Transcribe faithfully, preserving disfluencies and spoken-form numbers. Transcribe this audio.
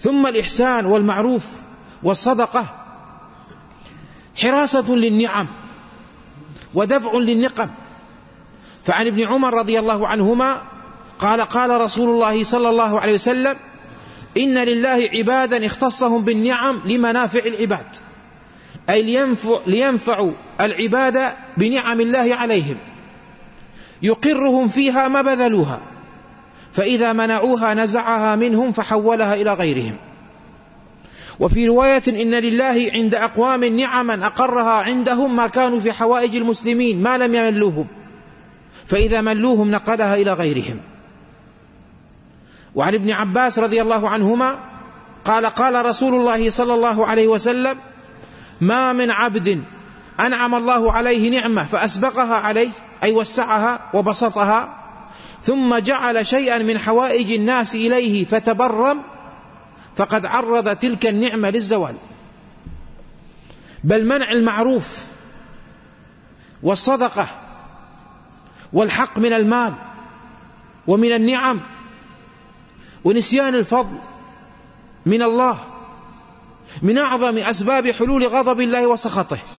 ثم الإحسان والمعروف والصدقة حراسة للنعم ودفع للنقم. فعن ابن عمر رضي الله عنهما قال قال رسول الله صلى الله عليه وسلم: إن لله عبادا اختصهم بالنعم لمنافع العباد، أي لينفع لينفعوا العباد بنعم الله عليهم، يقرهم فيها ما بذلوها، فإذا منعوها نزعها منهم فحولها إلى غيرهم. وفي رواية: إن لله عند أقوام نعما أقرها عندهم ما كانوا في حوائج المسلمين ما لم يملوهم، فإذا ملوهم نقلها إلى غيرهم. وعن ابن عباس رضي الله عنهما قال قال رسول الله صلى الله عليه وسلم: ما من عبد أنعم الله عليه نعمة فأسبقها عليه، أي وسعها وبسطها، ثم جعل شيئا من حوائج الناس إليه فتبرم، فقد عرض تلك النعمة للزوال. بل منع المعروف والصدقة والحق من المال ومن النعم ونسيان الفضل من الله من أعظم أسباب حلول غضب الله وسخطه.